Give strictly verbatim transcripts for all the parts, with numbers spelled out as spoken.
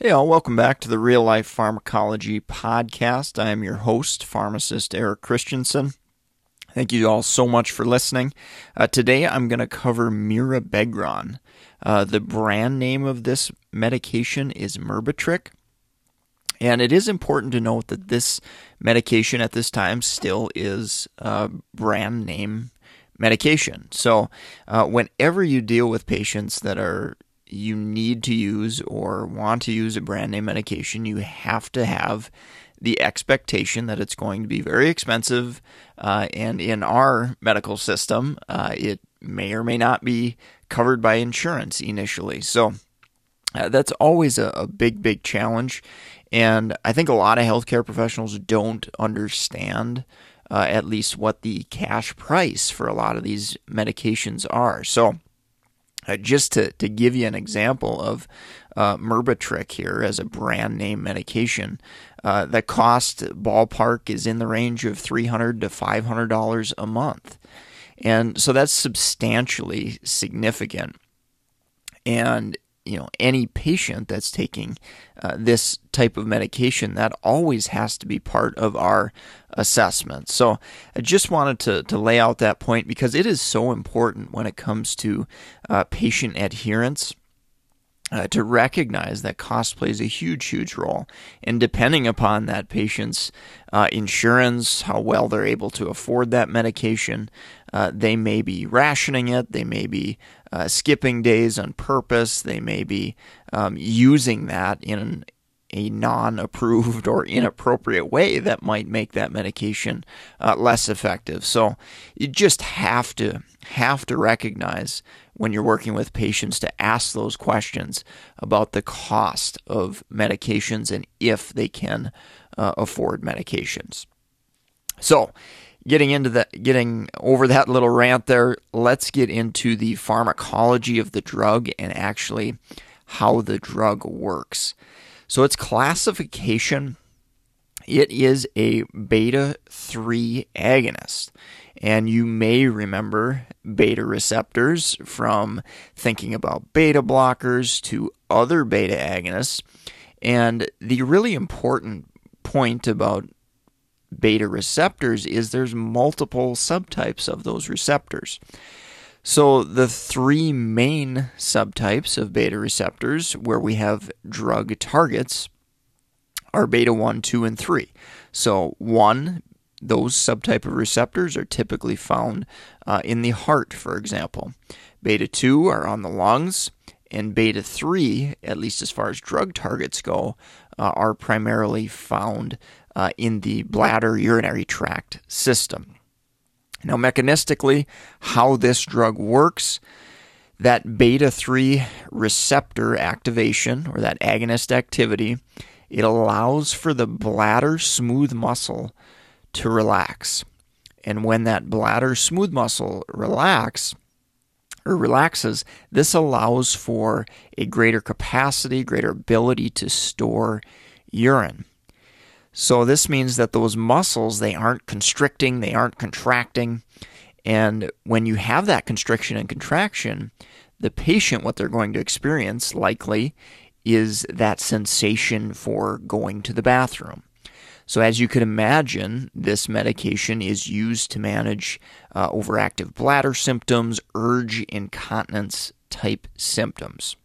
Hey all, welcome back to the Real Life Pharmacology Podcast. I am your host, pharmacist Eric Christensen. Thank you all so much for listening. Uh, today I'm going to cover mirabegron. Uh, the brand name of this medication is Myrbetriq. And it is important to note that this medication at this time still is a brand name medication. So uh, whenever you deal with patients that are you need to use or want to use a brand name medication, you have to have the expectation that it's going to be very expensive, uh, and in our medical system, uh, it may or may not be covered by insurance initially. So uh, that's always a, a big, big challenge, and I think a lot of healthcare professionals don't understand uh, at least what the cash price for a lot of these medications are. So Uh, just to, to give you an example of uh, Myrbetriq here as a brand name medication, uh, the cost ballpark is in the range of three hundred dollars to five hundred dollars a month. And so that's substantially significant. And, you know, any patient that's taking uh, this type of medication, that always has to be part of our assessment. So I just wanted to, to lay out that point because it is so important when it comes to uh, patient adherence uh, to recognize that cost plays a huge, huge role. And depending upon that patient's uh, insurance, how well they're able to afford that medication, uh, they may be rationing it, they may be uh, skipping days on purpose, they may be um, using that in an a non-approved or inappropriate way that might make that medication uh, less effective. So you just have to have to recognize when you're working with patients to ask those questions about the cost of medications and if they can uh, afford medications. So getting into the getting over that little rant there, let's get into the pharmacology of the drug and actually how the drug works. So its classification, it is a beta three agonist. And you may remember beta receptors from thinking about beta blockers to other beta agonists. And the really important point about beta receptors is there's multiple subtypes of those receptors. So the three main subtypes of beta receptors where we have drug targets are beta one, two, and three. So one, those subtype of receptors are typically found uh, in the heart, for example. Beta two are on the lungs, and beta three, at least as far as drug targets go, uh, are primarily found uh, in the bladder urinary tract system. Now, mechanistically, how this drug works, that beta three receptor activation, or that agonist activity, it allows for the bladder smooth muscle to relax. And when that bladder smooth muscle relax, or relaxes, this allows for a greater capacity, greater ability to store urine. So this means that those muscles, they aren't constricting, they aren't contracting. And when you have that constriction and contraction, the patient, what they're going to experience likely is that sensation for going to the bathroom. So as you could imagine, this medication is used to manage uh, overactive bladder symptoms, urge incontinence type symptoms.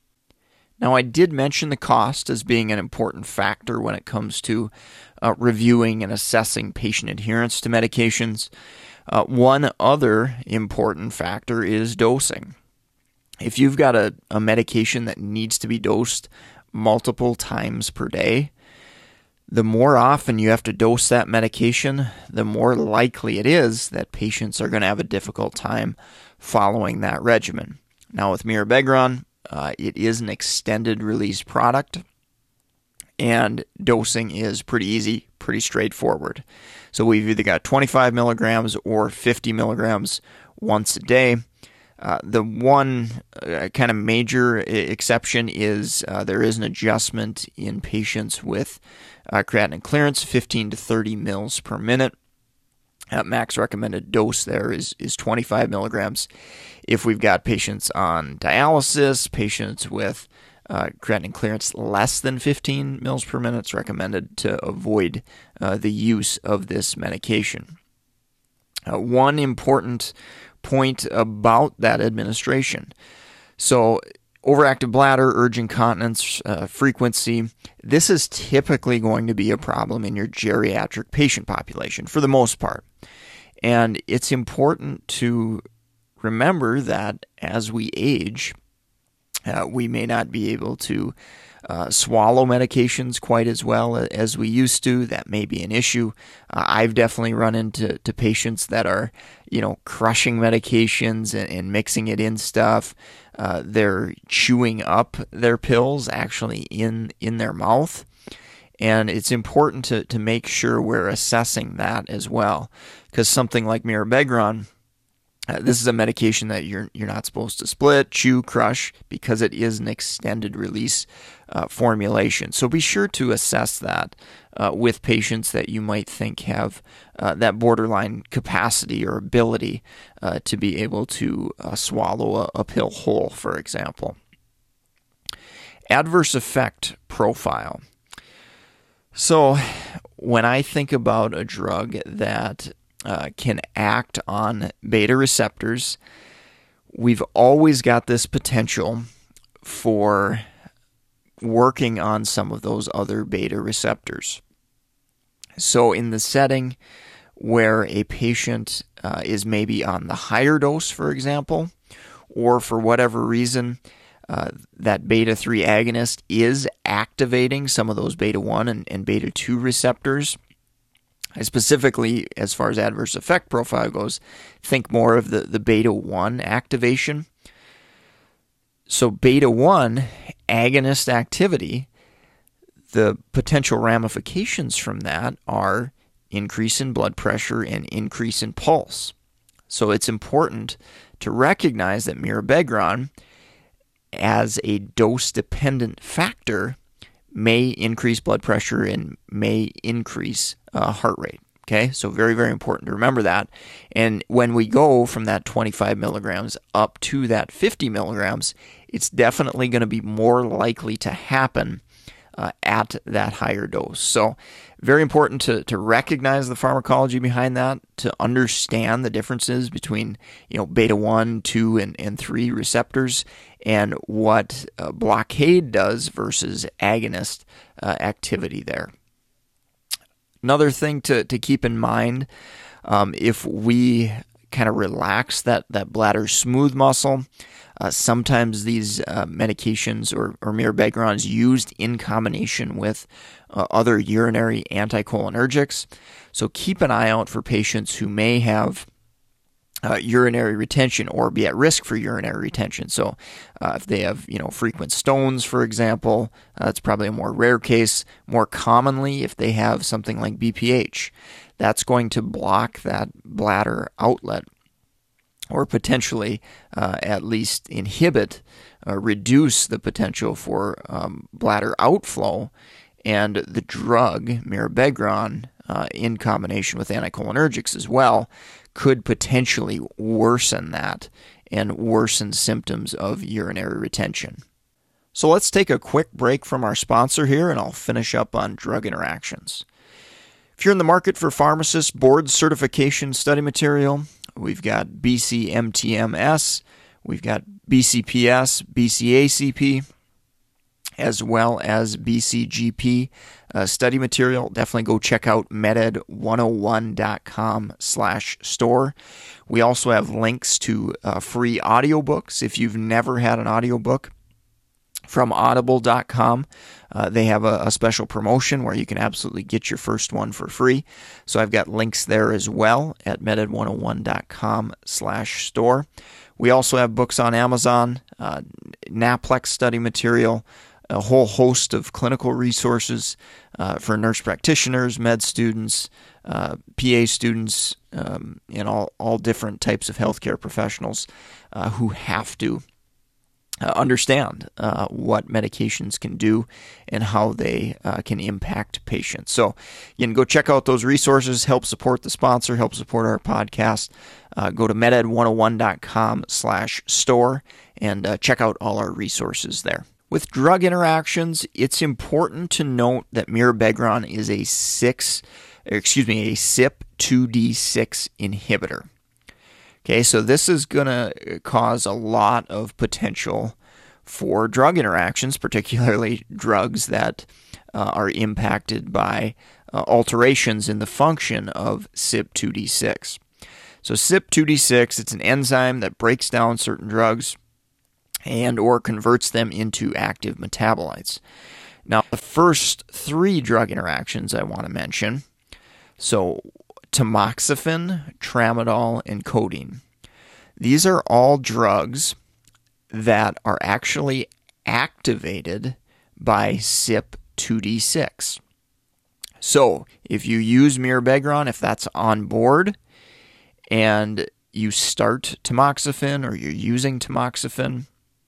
Now, I did mention the cost as being an important factor when it comes to uh, reviewing and assessing patient adherence to medications. Uh, one other important factor is dosing. If you've got a, a medication that needs to be dosed multiple times per day, the more often you have to dose that medication, the more likely it is that patients are going to have a difficult time following that regimen. Now, with mirabegron, Uh, it is an extended release product, and dosing is pretty easy, pretty straightforward. So we've either got twenty-five milligrams or fifty milligrams once a day. Uh, the one uh, kind of major exception is uh, there is an adjustment in patients with uh, creatinine clearance, fifteen to thirty mils per minute. Uh, max recommended dose there is, is twenty-five milligrams. If we've got patients on dialysis, patients with uh, creatinine clearance less than fifteen mils per minute, it's recommended to avoid uh, the use of this medication. Uh, one important point about that administration. So, overactive bladder, urge incontinence, uh, frequency, this is typically going to be a problem in your geriatric patient population for the most part. And it's important to remember that as we age, uh, we may not be able to uh, swallow medications quite as well as we used to. That may be an issue. Uh, I've definitely run into to patients that are, you know, crushing medications and, and mixing it in stuff. Uh, they're chewing up their pills actually in, in their mouth. And it's important to, to make sure we're assessing that as well. Because something like mirabegron, uh, this is a medication that you're you're not supposed to split, chew, crush, because it is an extended release uh, formulation. So be sure to assess that uh, with patients that you might think have uh, that borderline capacity or ability uh, to be able to uh, swallow a, a pill whole, for example. Adverse effect profile. So when I think about a drug that uh, can act on beta receptors, we've always got this potential for working on some of those other beta receptors. So in the setting where a patient uh, is maybe on the higher dose, for example, or for whatever reason, Uh, that beta three agonist is activating some of those beta one and, and beta two receptors. I specifically, as far as adverse effect profile goes, think more of the, the beta one activation. So beta one agonist activity, the potential ramifications from that are increase in blood pressure and increase in pulse. So it's important to recognize that mirabegron, as a dose-dependent factor, may increase blood pressure and may increase uh, heart rate. Okay, so very, very important to remember that. And when we go from that twenty-five milligrams up to that fifty milligrams, it's definitely going to be more likely to happen uh, at that higher dose. So very important to, to recognize the pharmacology behind that, to understand the differences between, you know, beta one, two, and, and three receptors, and what uh, blockade does versus agonist uh, activity there. Another thing to, to keep in mind, um, if we kind of relax that, that bladder smooth muscle, uh, sometimes these uh, medications or, or mirabegron is used in combination with uh, other urinary anticholinergics. So keep an eye out for patients who may have Uh, urinary retention or be at risk for urinary retention. So uh, if they have, you know, frequent stones, for example, uh, that's probably a more rare case. More commonly, if they have something like B P H, that's going to block that bladder outlet, or potentially uh, at least inhibit, uh, reduce the potential for um, bladder outflow. And the drug mirabegron, uh, in combination with anticholinergics as well, could potentially worsen that and worsen symptoms of urinary retention. So let's take a quick break from our sponsor here, and I'll finish up on drug interactions. If you're in the market for pharmacist board certification study material, we've got B C M T M S, we've got B C P S, B C A C P, as well as B C G P uh, study material. Definitely go check out meded one oh one dot com slash store. We also have links to uh, free audiobooks. If you've never had an audiobook from audible dot com, uh, they have a, a special promotion where you can absolutely get your first one for free. So I've got links there as well at meded one oh one dot com slash store. We also have books on Amazon, uh, Naplex study material, a whole host of clinical resources uh, for nurse practitioners, med students, uh, P A students, um, and all, all different types of healthcare professionals uh, who have to uh, understand uh, what medications can do and how they uh, can impact patients. So you can go check out those resources, help support the sponsor, help support our podcast. Uh, go to meded one oh one dot com slash store and uh, check out all our resources there. With drug interactions, it's important to note that mirabegron is a six, excuse me, a C Y P two D six inhibitor. Okay, so this is going to cause a lot of potential for drug interactions, particularly drugs that uh, are impacted by uh, alterations in the function of C Y P two D six. So C Y P two D six, it's an enzyme that breaks down certain drugs and or converts them into active metabolites. Now, the first three drug interactions I want to mention, so tamoxifen, tramadol, and codeine. These are all drugs that are actually activated by C Y P two D six. So, if you use mirabegron, if that's on board, and you start tamoxifen or you're using tamoxifen,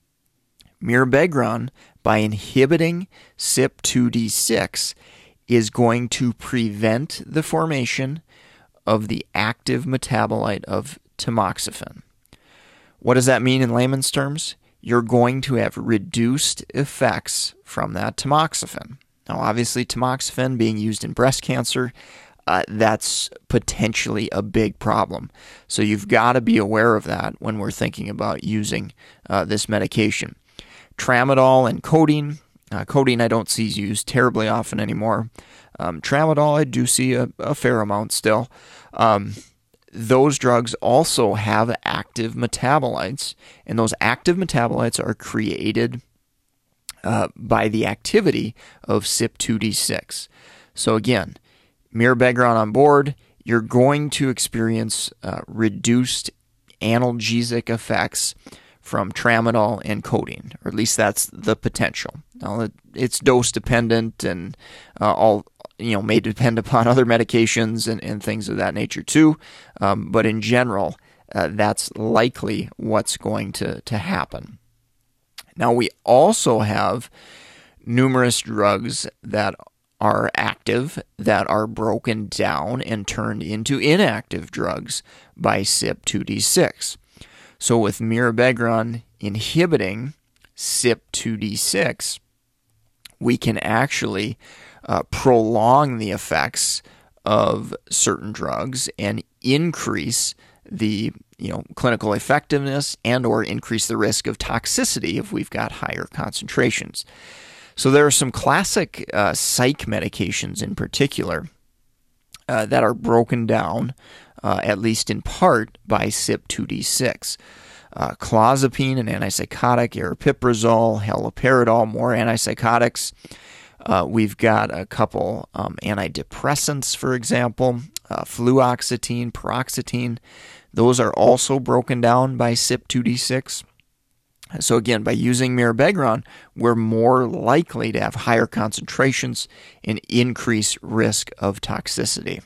mirabegron, by inhibiting C Y P two D six, is going to prevent the formation of the active metabolite of tamoxifen. What does that mean in layman's terms? You're going to have reduced effects from that tamoxifen. Now, obviously, tamoxifen being used in breast cancer, uh, that's potentially a big problem. So you've got to be aware of that when we're thinking about using uh, this medication. Tramadol and codeine. Uh, codeine I don't see used terribly often anymore. Um, tramadol I do see a, a fair amount still. Um, those drugs also have active metabolites, and those active metabolites are created uh, by the activity of C Y P two D six. So again, mirabegron on board, you're going to experience uh, reduced analgesic effects from tramadol and codeine, or at least that's the potential. Now, it's dose dependent and uh, all, you know, may depend upon other medications and, and things of that nature too. Um, but in general, uh, that's likely what's going to, to happen. Now, we also have numerous drugs that are active that are broken down and turned into inactive drugs by C Y P two D six. So with mirabegron inhibiting C Y P two D six, we can actually uh, prolong the effects of certain drugs and increase the you know clinical effectiveness and or increase the risk of toxicity if we've got higher concentrations. So there are some classic uh, psych medications in particular uh, that are broken down Uh, at least in part, by C Y P two D six. Uh, clozapine, an antipsychotic, aripiprazole, haloperidol, more antipsychotics. Uh, we've got a couple um, antidepressants, for example, uh, fluoxetine, paroxetine. Those are also broken down by C Y P two D six. So again, by using mirabegron, we're more likely to have higher concentrations and increase risk of toxicity.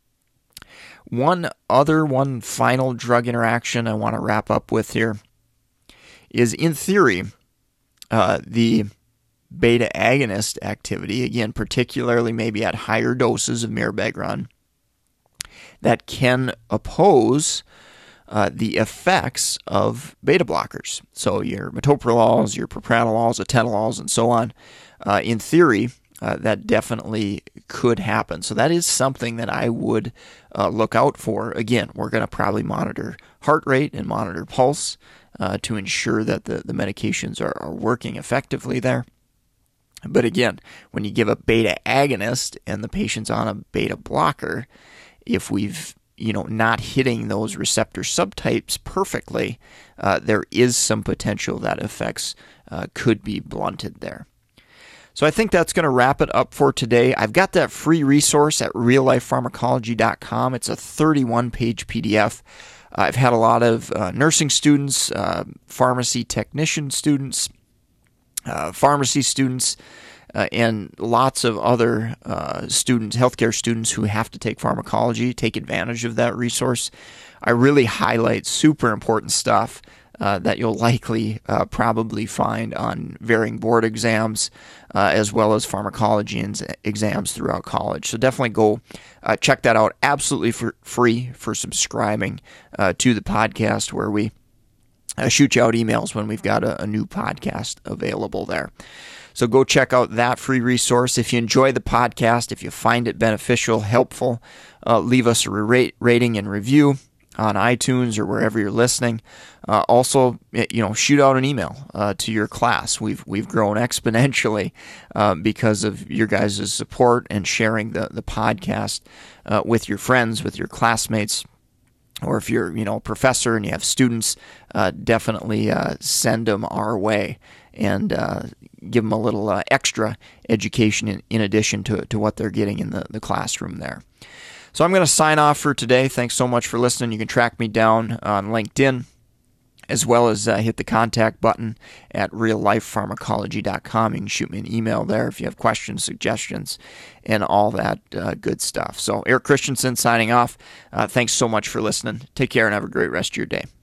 One other, one final drug interaction I want to wrap up with here is, in theory, uh, the beta agonist activity, again, particularly maybe at higher doses of mirabegron, that can oppose uh, the effects of beta blockers. So your metoprolols, your propranolols, atenolols, and so on. Uh, in theory, Uh, that definitely could happen. So that is something that I would uh, look out for. Again, we're going to probably monitor heart rate and monitor pulse uh, to ensure that the, the medications are, are working effectively there. But again, when you give a beta agonist and the patient's on a beta blocker, if we've you know not hitting those receptor subtypes perfectly, uh, there is some potential that effects uh, could be blunted there. So I think that's going to wrap it up for today. I've got that free resource at real life pharmacology dot com. It's a thirty-one page P D F. Uh, I've had a lot of uh, nursing students, uh, pharmacy technician students, uh, pharmacy students, uh, and lots of other uh, students, healthcare students who have to take pharmacology, take advantage of that resource. I really highlight super important stuff Uh, that you'll likely uh, probably find on varying board exams uh, as well as pharmacology exams throughout college. So definitely go uh, check that out. Absolutely for free for subscribing uh, to the podcast, where we uh, shoot you out emails when we've got a, a new podcast available there. So go check out that free resource. If you enjoy the podcast, if you find it beneficial, helpful, uh, leave us a rate, rating and review on iTunes or wherever you're listening. Uh, also, you know, shoot out an email uh, to your class. We've we've grown exponentially uh, because of your guys' support and sharing the the podcast uh, with your friends, with your classmates. Or if you're, you know, a professor and you have students, uh, definitely uh, send them our way and uh, give them a little uh, extra education in, in addition to to what they're getting in the, the classroom there. So I'm going to sign off for today. Thanks so much for listening. You can track me down on LinkedIn, as well as uh, hit the contact button at real life pharmacology dot com. You can shoot me an email there if you have questions, suggestions, and all that uh, good stuff. So Eric Christensen signing off. Uh, thanks so much for listening. Take care and have a great rest of your day.